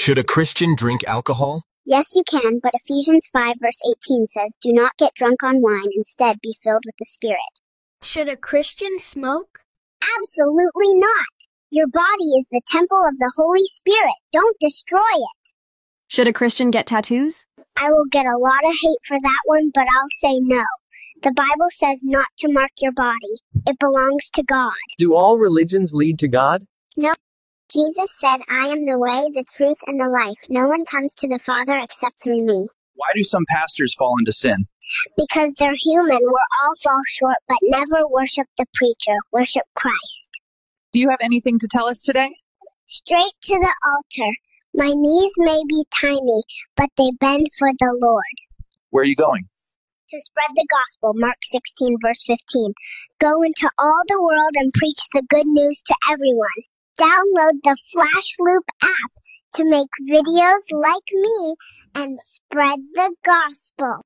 Should a Christian drink alcohol? Yes, you can, but Ephesians 5 verse 18 says, "Do not get drunk on wine, instead be filled with the Spirit." Should a Christian smoke? Absolutely not. Your body is the temple of the Holy Spirit. Don't destroy it. Should a Christian get tattoos? I will get a lot of hate for that one, but I'll say no. The Bible says not to mark your body. It belongs to God. Do all religions lead to God? No. Jesus said, "I am the way, the truth, and the life. No one comes to the Father except through me." Why do some pastors fall into sin? Because they're human, we're all fall short, but never worship the preacher. Worship Christ. Do you have anything to tell us today? Straight to the altar. My knees may be tiny, but they bend for the Lord. Where are you going? To spread the gospel, Mark 16, verse 15. Go into all the world and preach the good news to everyone. Download the Flash Loop app to make videos like me and spread the gospel.